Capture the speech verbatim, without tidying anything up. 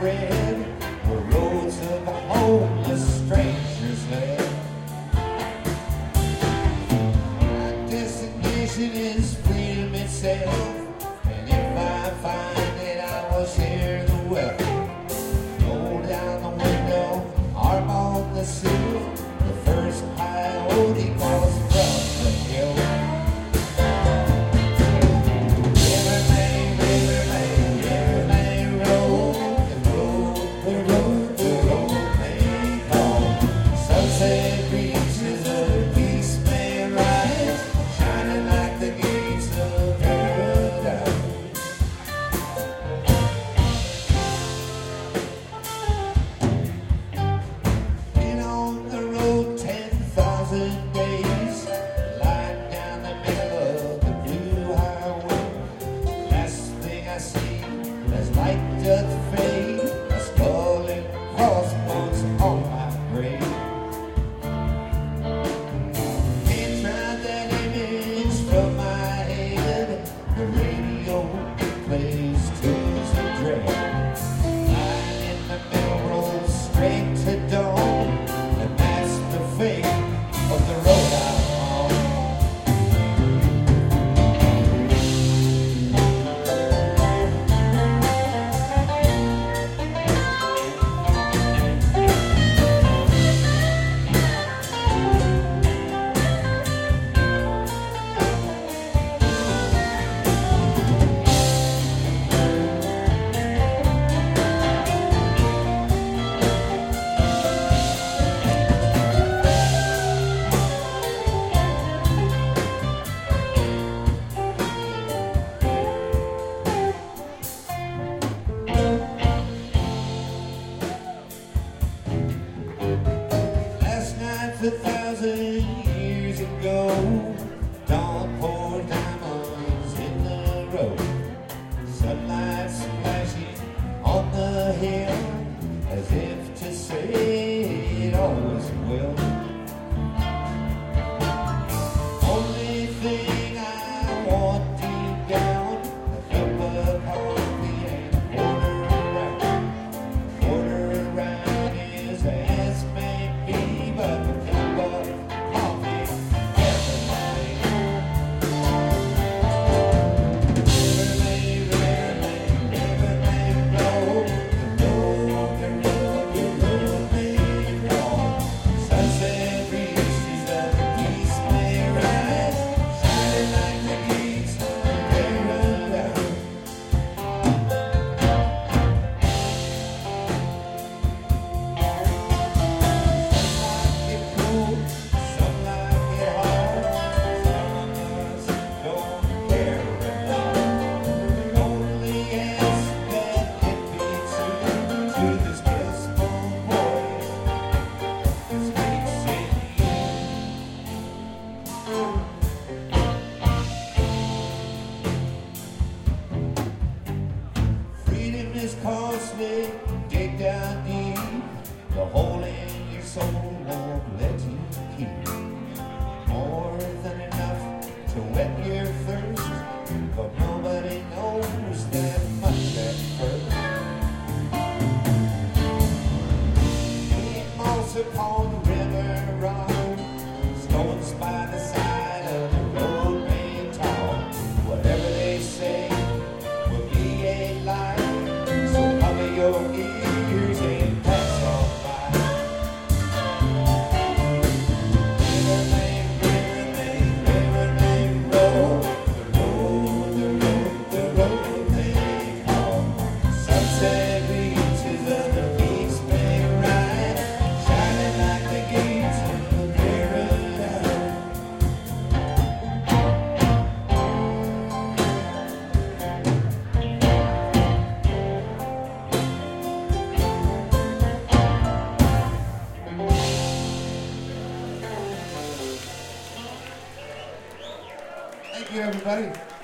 red, where roads of homeless strangers led. My destination is freedom itself, and if I find that I will share the wealth, roll down the window, arm on the sill, the first coyote calls from the hill. River may, river may, river may roll, the road, the road, the road may call. Sunset reaches, the peace may rise, shining like the gates of paradise. Been on the road ten thousand days, lying down the middle of the blue highway. Last thing I see as light doth fade, a skull and crossbones on my grave. Can't drive that image from my head, the radio plays tunes of dread. Lying in the middle road straight to dawn, and that's the fate of the road I'm on. Last night a thousand years ago, dawn poured diamonds in the road. Sunlight splashing on the hill, as if to say it always will. Only thing I want deep down, a cup of coffee and a quarter around. Quarter around is as may be, but a cup of coffee everything. River may, river may, river may flow, the road, the road, the road may call. Sunset reaches, the peace may rise, shining like the gates of paradise. Some like it cool, some like it hard, some of us don't care at all. Only ask that it be true to this Eskimo boy, this big city. Freedom is costly, dig down deep, the hole in your soul won't let you keep more than enough to wet your thirst, but nobody knows that much at first. Eat moss upon the river rock, stones by the side of the road made tall. Whatever they say will be a lie, so cover your ears and pass on by. River may, river may, river may roll, the road, the road, the road may call. Sunset reaches, other peaks may rise, shining like the gates of paradise. Thank you, everybody.